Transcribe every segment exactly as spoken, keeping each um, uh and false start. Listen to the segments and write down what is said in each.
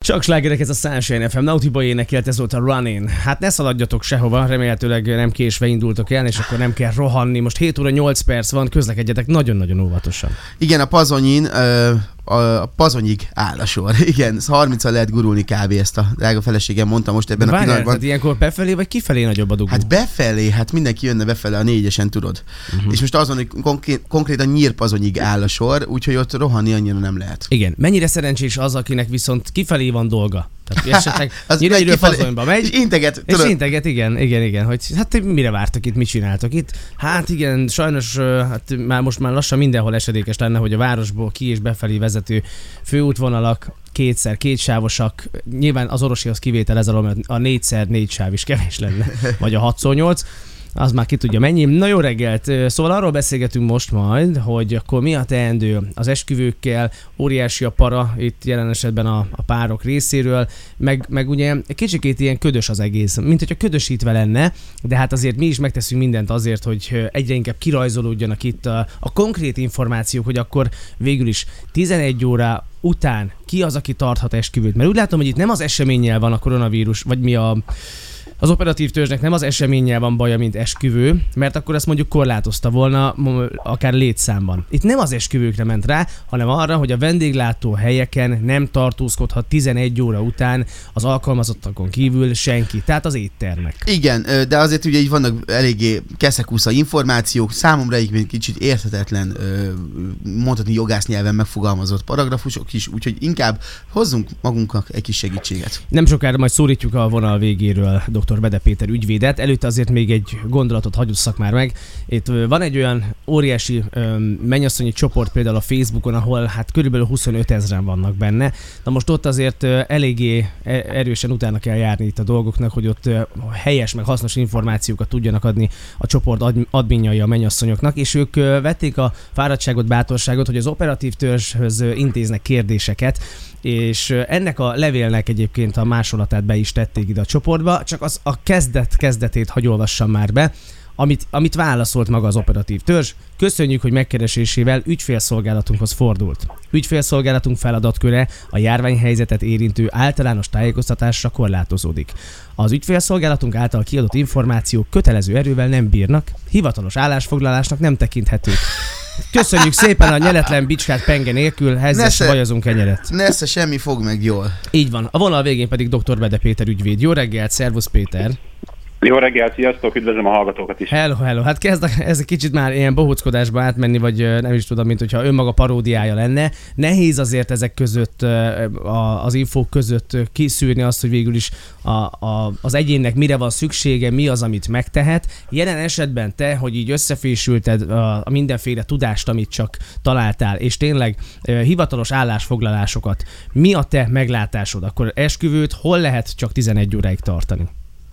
Csak slágerek, ez a Sunshine ef em. Nautiba énekelt, ez volt a Running. Hát ne szaladjatok sehova, remélhetőleg nem késve indultok el, és akkor nem kell rohanni. Most hét óra nyolc perc van, közlekedjetek nagyon-nagyon óvatosan. Igen, a Pazonyin, a Pazonyig áll a sor. Igen, harminccal lehet gurulni kb. Ezt a drága feleségem mondta most ebben Várjál, a pillanatban. Hát ilyenkor befelé vagy kifelé nagyobb a dugó? Hát befelé, hát mindenki jönne befelé a négyesen, tudod. Uh-huh. És most azon, hogy konkrét, konkrétan Nyírpazonyig áll a sor, úgyhogy ott rohanni annyira nem lehet. Igen, mennyire szerencsés az, akinek viszont kifelé van dolga. Tehát esetleg az Nyíregyről Pazonyba megy, és integet, és integet, igen, igen, igen, hogy hát mire vártak itt, mit csináltok itt? Hát igen, sajnos hát már most már lassan mindenhol esedékes lenne, hogy a városból ki és befelé vezető főútvonalak kétszer kétsávosak, nyilván az orosihoz kivétel ez alól, mert a négyszer négy sáv is kevés lenne, vagy a hatszor nyolc. Az már ki tudja mennyi. Na jó reggelt! Szóval arról beszélgetünk most majd, hogy akkor mi a teendő az esküvőkkel, óriási a para itt jelen esetben a, a párok részéről, meg, meg ugye kicsikét ilyen ködös az egész, mint hogyha ködösítve lenne, de hát azért mi is megteszünk mindent azért, hogy egyre inkább kirajzolódjanak itt a, a konkrét információk, hogy akkor végül is tizenegy óra után ki az, aki tarthat esküvőt. Mert úgy látom, hogy itt nem az eseménnyel van a koronavírus, vagy mi a... Az operatív törzsnek nem az eseménnyel van baja, mint esküvő, mert akkor ezt mondjuk korlátozta volna akár létszámban. Itt nem az esküvőkre ment rá, hanem arra, hogy a vendéglátó helyeken nem tartózkodhat tizenegy óra után az alkalmazottakon kívül senki, tehát az éttermek. Igen, de azért ugye így vannak eléggé keszekusza információk, számomra egy kicsit érthetetlen, mondhatni jogász nyelven megfogalmazott paragrafusok is, úgyhogy inkább hozzunk magunknak egy kis segítséget. Nem sokára majd szólítjuk a vonal végéről dr. Bede Péter ügyvédet. Előtte azért még egy gondolatot hagyosszak már meg. Itt van egy olyan óriási mennyasszonyi csoport például a Facebookon, ahol hát körülbelül huszonöt ezren vannak benne. Na most ott azért eléggé erősen utána kell járni itt a dolgoknak, hogy ott helyes meg hasznos információkat tudjanak adni a csoport adminjai a mennyasszonyoknak, és ők vették a fáradtságot, bátorságot, hogy az operatív törzshöz intéznek kérdéseket, és ennek a levélnek egyébként a másolatát be is tették ide a csoportba, csak az a kezdet kezdetét hagy olvassam már be, amit, amit válaszolt maga az operatív törzs. Köszönjük, hogy megkeresésével ügyfélszolgálatunkhoz fordult. Ügyfélszolgálatunk feladatköre a járványhelyzetet érintő általános tájékoztatásra korlátozódik. Az ügyfélszolgálatunk által kiadott információk kötelező erővel nem bírnak, hivatalos állásfoglalásnak nem tekinthetők. Köszönjük szépen a nyeletlen bicskát penge nélkül, hezzes vajazunk kenyeret. Nesze semmi fog meg jól. Így van. A vonal végén pedig dr. Bede Péter ügyvéd. Jó reggelt, szervusz Péter! Jó reggelt, sziasztok, üdvözlöm a hallgatókat is. Hello, hello. Hát kezd ez egy kicsit már ilyen bohóckodásba átmenni, vagy nem is tudom, mint hogyha önmaga paródiája lenne. Nehéz azért ezek között, az infók között kiszűrni azt, hogy végül is a, a, az egyénnek mire van szüksége, mi az, amit megtehet. Jelen esetben te, hogy így összefésülted a, a mindenféle tudást, amit csak találtál, és tényleg hivatalos állásfoglalásokat, mi a te meglátásod? Akkor esküvőt hol lehet csak tizenegy óráig tartani?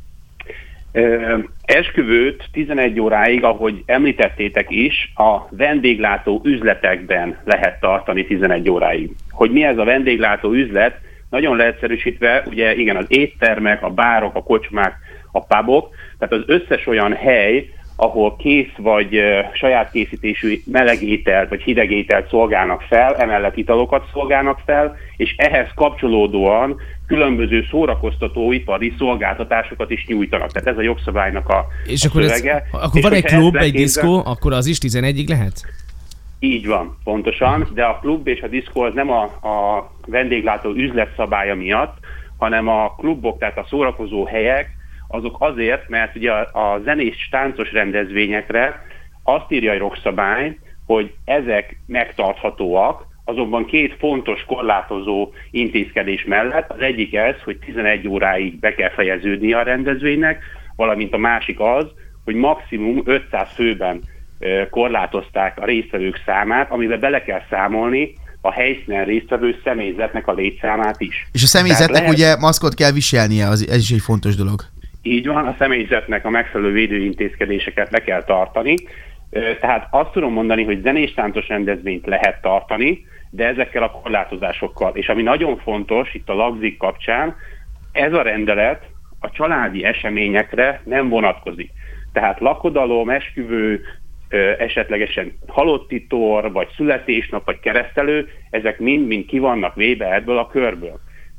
Esküvőt tizenegy óráig, ahogy említettétek is, a vendéglátó üzletekben lehet tartani tizenegy óráig. Hogy mi ez a vendéglátó üzlet? Nagyon leegyszerűsítve, ugye igen, az éttermek, a bárok, a kocsmák, a pubok, tehát az összes olyan hely, ahol kész vagy uh, saját készítésű melegételt vagy hidegételt szolgálnak fel, emellett italokat szolgálnak fel, és ehhez kapcsolódóan különböző szórakoztatóipari szolgáltatásokat is nyújtanak. Tehát ez a jogszabálynak a, és a akkor szövege. Ez, akkor és van egy klub, egy diszkó, akkor az is tizenegyig lehet? Így van, pontosan, de a klub és a diszkó az nem a, a vendéglátó üzletszabálya miatt, hanem a klubok, tehát a szórakozó helyek, azok azért, mert ugye a, a zenés táncos rendezvényekre azt írja a jogszabály, hogy ezek megtarthatóak, azonban két fontos korlátozó intézkedés mellett. Az egyik ez, hogy tizenegy óráig be kell fejeződni a rendezvénynek, valamint a másik az, hogy maximum ötszáz főben korlátozták a résztvevők számát, amiben bele kell számolni a helyszínen résztvevő személyzetnek a létszámát is. És a személyzetnek lehet, ugye maszkot kell viselnie, az, ez is egy fontos dolog. Így van, a személyzetnek a megfelelő védőintézkedéseket le kell tartani. Tehát azt tudom mondani, hogy zenés-táncos rendezvényt lehet tartani, de ezekkel a korlátozásokkal. És ami nagyon fontos itt a lagzik kapcsán, ez a rendelet a családi eseményekre nem vonatkozik. Tehát lakodalom, esküvő, esetlegesen halotti tor, vagy születésnap, vagy keresztelő, ezek mind-mind ki vannak véve ebből a körből.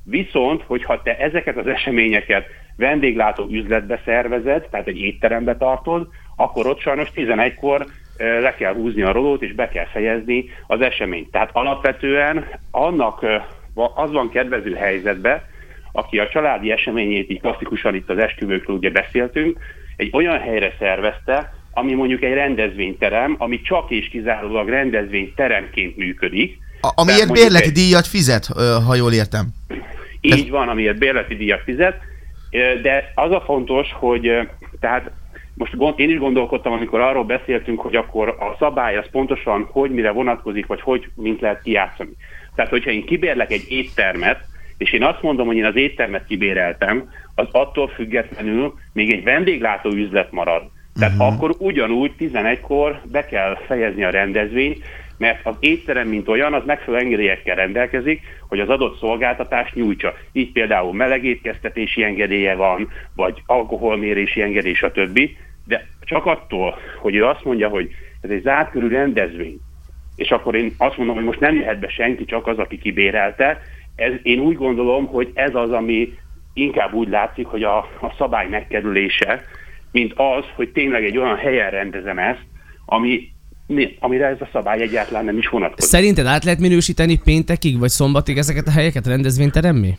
Viszont, hogyha te ezeket az eseményeket vendéglátó üzletbe szervezed, tehát egy étterembe tartod, akkor ott sajnos tizenegykor le kell húzni a rolót, és be kell fejezni az eseményt. Tehát alapvetően annak az van kedvező helyzetben, aki a családi eseményét, így klasszikusan itt az esküvőkről ugye beszéltünk, egy olyan helyre szervezte, ami mondjuk egy rendezvényterem, ami csak és kizárólag rendezvényteremként működik. A, amiért bérleti egy... díjat fizet, ha jól értem. Így Ez... van, amiért bérleti díjat fizet, de az a fontos, hogy tehát most én is gondolkodtam, amikor arról beszéltünk, hogy akkor a szabály az pontosan hogy mire vonatkozik, vagy hogy mint lehet kijátszani. Tehát, hogyha én kibérlek egy éttermet, és én azt mondom, hogy én az éttermet kibéreltem, az attól függetlenül még egy vendéglátó üzlet marad. Tehát uh-huh. akkor ugyanúgy tizenegykor be kell fejezni a rendezvényt, mert az étterem, mint olyan, az megfelelő engedélyekkel rendelkezik, hogy az adott szolgáltatást nyújtsa. Így például melegétkeztetési engedélye van, vagy alkoholmérési engedély, stb. De csak attól, hogy ő azt mondja, hogy ez egy zárt körű rendezvény, és akkor én azt mondom, hogy most nem jöhet be senki, csak az, aki kibérelte, ez, én úgy gondolom, hogy ez az, ami inkább úgy látszik, hogy a, a szabály megkerülése, mint az, hogy tényleg egy olyan helyen rendezem ezt, ami, amire ez a szabály egyáltalán nem is vonatkozik. Szerinted át lehet minősíteni péntekig vagy szombatig ezeket a helyeket rendezvényteremmé?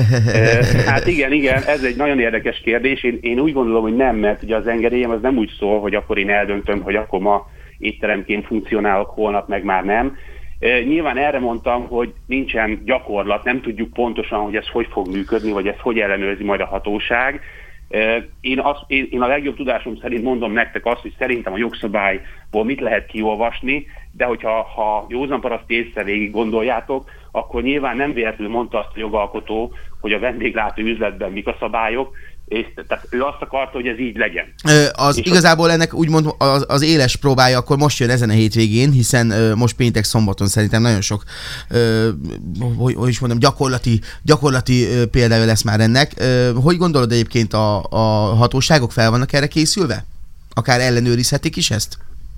Hát igen, igen, ez egy nagyon érdekes kérdés. Én, én úgy gondolom, hogy nem, mert ugye az engedélyem az nem úgy szól, hogy akkor én eldöntöm, hogy akkor ma étteremként funkcionálok, holnap meg már nem. Nyilván erre mondtam, hogy nincsen gyakorlat, nem tudjuk pontosan, hogy ez hogy fog működni, vagy ezt hogy ellenőrzi majd a hatóság. Én, azt, én, én a legjobb tudásom szerint mondom nektek azt, hogy szerintem a jogszabályból mit lehet kiolvasni, de hogyha ha józanparaszti észre végig gondoljátok, akkor nyilván nem véletlenül mondta azt a jogalkotó, hogy a vendéglátó üzletben mik a szabályok, és tehát ő azt akarta, hogy ez így legyen. Ö, az és igazából az... ennek úgymond az, az éles próbája akkor most jön ezen a hétvégén, hiszen ö, most péntek szombaton szerintem nagyon sok ö, hogy, hogy is mondom, gyakorlati, gyakorlati ö, példája lesz már ennek. Ö, hogy gondolod egyébként a, a hatóságok fel vannak erre készülve? Akár ellenőrizhetik is ezt?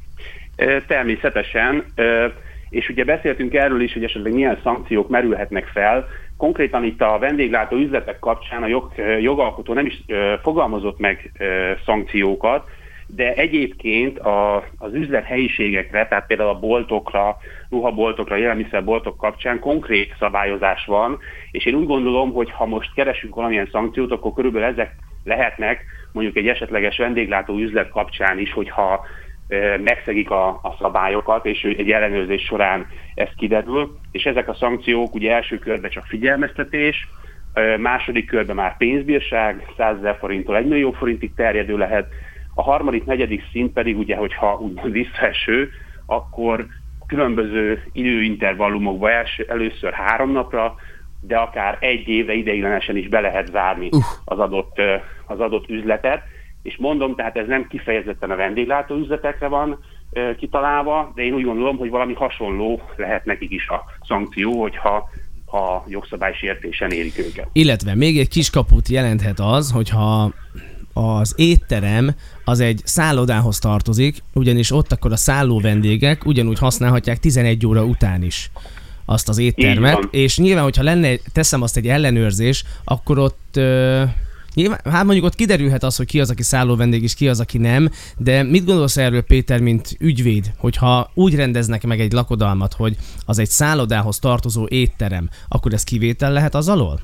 Természetesen, és ugye beszéltünk erről is, hogy esetleg milyen szankciók merülhetnek fel. Konkrétan itt a vendéglátó üzletek kapcsán a jog, jogalkotó nem is fogalmazott meg szankciókat, de egyébként a, az üzlet helyiségekre, tehát például a boltokra, ruhaboltokra, élelmiszerboltok kapcsán konkrét szabályozás van, és én úgy gondolom, hogy ha most keresünk valamilyen szankciót, akkor körülbelül ezek lehetnek mondjuk egy esetleges vendéglátó üzlet kapcsán is, hogyha megszegik a, a szabályokat, és egy ellenőrzés során ez kiderül, és ezek a szankciók ugye első körben csak figyelmeztetés, második körben már pénzbírság, százezer forinttól egy millió forintig terjedő lehet, a harmadik, negyedik szint pedig ugye, hogyha úgymond visszaeső, akkor különböző időintervallumokban első, először három napra, de akár egy évre ideiglenesen is be lehet zárni uh. az, adott, az adott üzletet. És mondom, tehát ez nem kifejezetten a vendéglátó üzletekre van e, kitalálva, de én úgy gondolom, hogy valami hasonló lehet nekik is a szankció, hogyha ha jogszabálysértésen érik őket. Illetve még egy kiskaput jelenthet az, hogyha az étterem az egy szállodához tartozik, ugyanis ott akkor a szálló vendégek ugyanúgy használhatják tizenegy óra után is azt az éttermet, és nyilván, hogyha lenne, teszem azt egy ellenőrzés, akkor ott... Ö, Nyilván, hát mondjuk ott kiderülhet az, hogy ki az, aki szálló vendég, és ki az, aki nem, de mit gondolsz erről, Péter, mint ügyvéd, hogyha úgy rendeznek meg egy lakodalmat, hogy az egy szállodához tartozó étterem, akkor ez kivétel lehet az alól?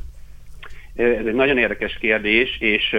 Ez egy nagyon érdekes kérdés, és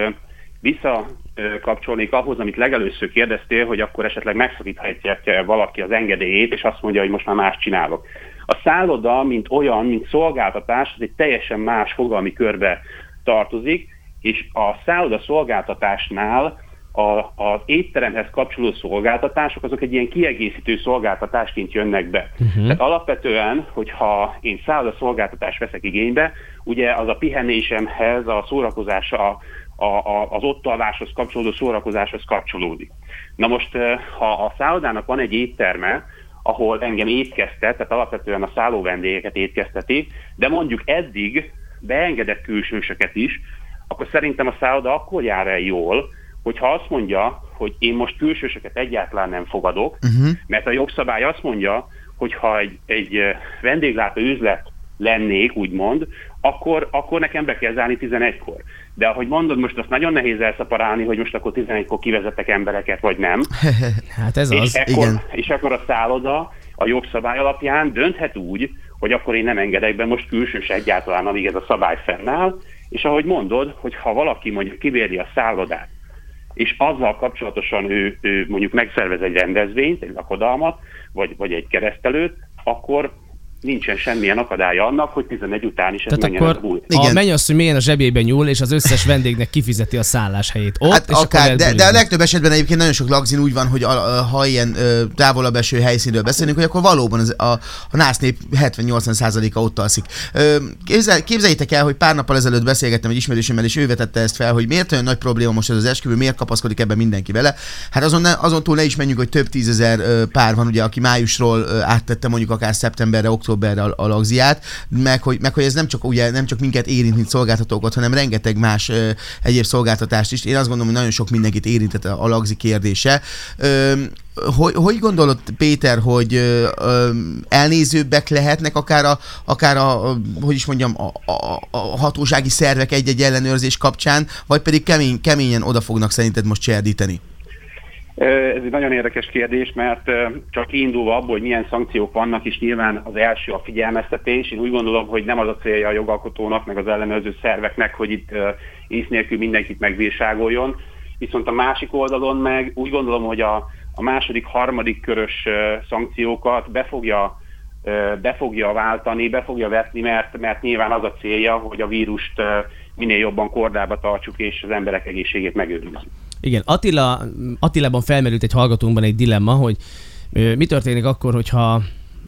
visszakapcsolnék ahhoz, amit legelőször kérdeztél, hogy akkor esetleg megszakíthatja valaki az engedélyét, és azt mondja, hogy most már más csinálok. A szálloda, mint olyan, mint szolgáltatás, az egy teljesen más fogalmi körbe tartozik, és a szálloda szolgáltatásnál a, az étteremhez kapcsolódó szolgáltatások, azok egy ilyen kiegészítő szolgáltatásként jönnek be. Uh-huh. Tehát alapvetően, hogyha én szálloda szolgáltatást veszek igénybe, ugye az a pihenésemhez, a szórakozás, a, a, a, az ott alváshoz kapcsolódó szórakozáshoz kapcsolódik. Na most, ha a szállodának van egy étterme, ahol engem étkeztet, tehát alapvetően a szálló vendégeket étkezteti, de mondjuk eddig beengedett külsősöket is, akkor szerintem a szálloda akkor jár el jól, hogyha azt mondja, hogy én most külsősöket egyáltalán nem fogadok, uh-huh. mert a jogszabály azt mondja, hogy ha egy, egy vendéglátó üzlet lennék, úgymond, akkor, akkor nekem be kell zárni tizenegykor. De ahogy mondod, most azt nagyon nehéz elszaparálni, hogy most akkor tizenegykor kivezetek embereket, vagy nem. Hát ez és az, ekkor, igen. És akkor a szálloda a jogszabály alapján dönthet úgy, hogy akkor én nem engedek be most külsős egyáltalán, amíg ez a szabály fennáll, és ahogy mondod, hogy ha valaki mondjuk kibérli a szállodát, és azzal kapcsolatosan ő, ő mondjuk megszervez egy rendezvényt, egy lakodalmat, vagy, vagy egy keresztelőt, akkor nincsen semmilyen akadálya annak, hogy tizenegy után is ez Tehát menjen akkor buli. a mennyasszony mélyen a zsebébe nyúl, és az összes vendégnek kifizeti a szálláshelyét ott, Hát és akár, akkor de, de a legtöbb esetben egyébként nagyon sok lagzin úgy van, hogy a, a, ha ilyen ö, távolabb eső helyszínről beszélünk, hogy akkor valóban az, a, a násznép hetven-nyolcvan százaléka ott alszik. Ö, képzel, képzeljétek el, hogy pár nappal ezelőtt beszélgettem egy ismerősömmel, és ő vetette ezt fel, hogy miért olyan nagy probléma most ez az esküvő, miért kapaszkodik ebben mindenki vele. Hát azon, ne, azon túl ne is menjünk, hogy több tízezer ö, pár van, ugye, aki májusról ö, áttette mondjuk akár szeptemberre, októberre a, a lagziát, meg hogy, meg hogy ez nem csak, ugye, nem csak minket érint, mint szolgáltatókat, hanem rengeteg más ö, egyéb szolgáltatást is. Én azt gondolom, hogy nagyon sok mindenkit érintett a, a lagzi kérdése. Ö, hogy, hogy gondolod, Péter, hogy ö, ö, elnézőbbek lehetnek akár a, akár a, a hogy is mondjam, a, a, a hatósági szervek egy-egy ellenőrzés kapcsán, vagy pedig kemény, keményen oda fognak szerinted most cserdíteni? Ez egy nagyon érdekes kérdés, mert csak kiindulva abból, hogy milyen szankciók vannak, és nyilván az első a figyelmeztetés. Én úgy gondolom, hogy nem az a célja a jogalkotónak, meg az ellenőrző szerveknek, hogy itt ész nélkül mindenkit megbírságoljon. Viszont a másik oldalon meg úgy gondolom, hogy a, a második, harmadik körös szankciókat be fogja, be fogja váltani, be fogja vetni, mert, mert nyilván az a célja, hogy a vírust minél jobban kordába tartsuk, és az emberek egészségét megőrizzük. Igen, Attila, Attilában felmerült egy hallgatónkban egy dilemma, hogy ö, mi történik akkor, hogyha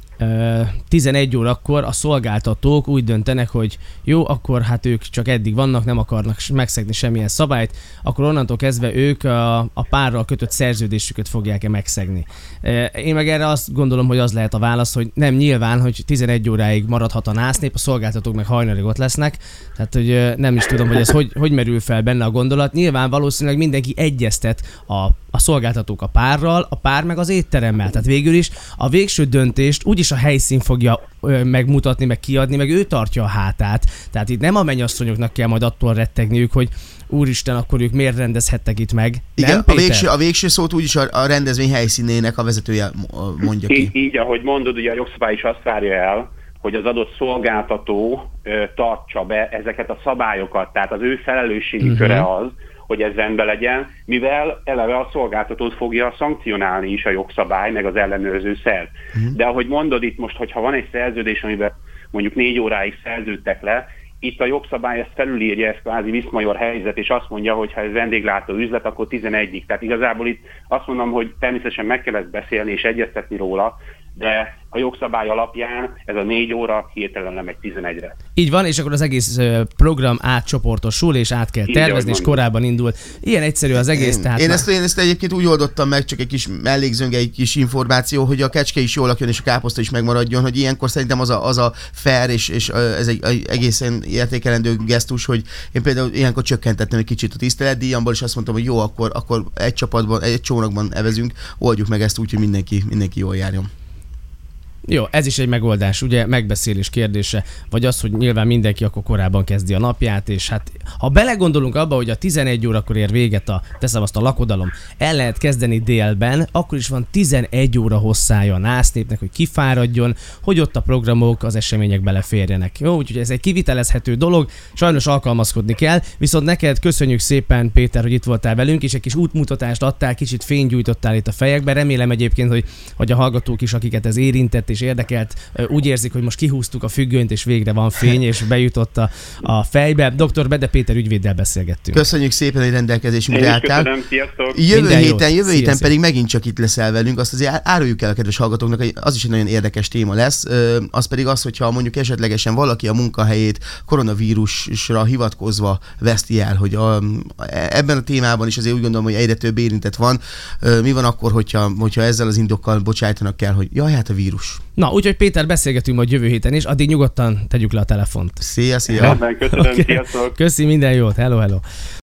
ö, tizenegy órakor a szolgáltatók úgy döntenek, hogy jó, akkor hát ők csak eddig vannak, nem akarnak megszegni semmilyen szabályt, akkor onnantól kezdve ők a, a párral kötött szerződésüket fogják-e megszegni. Én meg erre azt gondolom, hogy az lehet a válasz, hogy nem, nyilván, hogy tizenegy óráig maradhat a násznép, a szolgáltatók meg hajnalig ott lesznek, tehát hogy nem is tudom, hogy ez hogy, hogy merül fel benne a gondolat. Nyilván valószínűleg mindenki egyeztet a, a szolgáltatók a párral, a pár meg az étteremmel. Tehát végül is a végső döntést úgyis a helyszín fogja ö, megmutatni, meg kiadni, meg ő tartja a hátát. Tehát itt nem a mennyasszonyoknak kell majd attól rettegniük, hogy úristen, akkor ők miért rendezhettek itt meg? Igen, nem, a végső, a végső szót úgyis a, a rendezvény helyszínének a vezetője mondja ki. Így, így, ahogy mondod, ugye a jogszabály is azt várja el, hogy az adott szolgáltató ö, tartsa be ezeket a szabályokat, tehát az ő felelősségi uh-huh. köre az, hogy ez rendben legyen, mivel eleve a szolgáltatót fogja szankcionálni is a jogszabály, meg az ellenőrző szerv. Uh-huh. De ahogy mondod itt most, hogyha van egy szerződés, amiben mondjuk négy óráig szerződtek le, itt a jogszabály ezt felülírja, ez kvázi viszmajor helyzet, és azt mondja, hogy ha ez vendéglátó üzlet, akkor tizenegyig. Tehát igazából itt azt mondom, hogy természetesen meg kell ezt beszélni és egyeztetni róla, de a jogszabály alapján ez a négy óra hirtelen lemegy tizenegyre. Így van, és akkor az egész program átcsoportosul, és át kell tervezni, és korábban indul. Ilyen egyszerű az egész. Én, tehát én, már... ezt, én ezt egyébként úgy oldottam meg, csak egy kis mellékzönge, egy kis információ, hogy a kecske is jól lakjon, és a káposzta is megmaradjon, hogy ilyenkor szerintem az a, az a fair, és, és ez egy, egy egészen értékelendő gesztus, hogy én például ilyenkor csökkentettem egy kicsit a tiszteletdíjamból, és azt mondtam, hogy jó, akkor, akkor egy csapatban, egy csónakban evezünk, oldjuk meg ezt úgy, hogy mindenki, mindenki jól járjon. Jó, ez is egy megoldás, ugye megbeszélés kérdése, vagy az, hogy nyilván mindenki akkor korábban kezdi a napját, és hát ha belegondolunk abba, hogy a tizenegy órakor ér véget a, teszem azt a lakodalom, el lehet kezdeni délben, akkor is van tizenegy óra hosszája a násznépnek, hogy kifáradjon, hogy ott a programok, az események beleférjenek. Jó, úgyhogy ez egy kivitelezhető dolog, sajnos alkalmazkodni kell, viszont neked köszönjük szépen, Péter, hogy itt voltál velünk, és egy kis útmutatást adtál, kicsit fénygyújtottál itt a fejekbe. Remélem egyébként, hogy, hogy a hallgatók is, akiket ez érintett és érdekelt, úgy érzik, hogy most kihúztuk a függönyt, és végre van fény, és bejutott a, a fejbe. doktor Bede Péter ügyvéddel beszélgettünk. Köszönjük szépen, hogy rendelkezésünkre álltál. Köszönöm, sziasztok! Jövő Minden héten, jót. jövő Szia, héten szia. pedig megint csak itt leszel velünk, azt azért áruljuk el a kedves hallgatóknak, hogy az is egy nagyon érdekes téma lesz, az pedig az, hogyha mondjuk esetlegesen valaki a munkahelyét koronavírusra hivatkozva veszti el, hogy a, ebben a témában is azért úgy gondolom, hogy egyre több érintett van. Mi van akkor, hogyha, hogyha ezzel az indokkal bocsájtanak el, hogy jaj, hát a vírus. Na, úgyhogy Péter, beszélgetünk majd jövő héten is, addig nyugodtan tegyük le a telefont. Szia, szia! Rendben, köszönöm, Okay. sziasztok! Köszi, minden jót, hello, hello!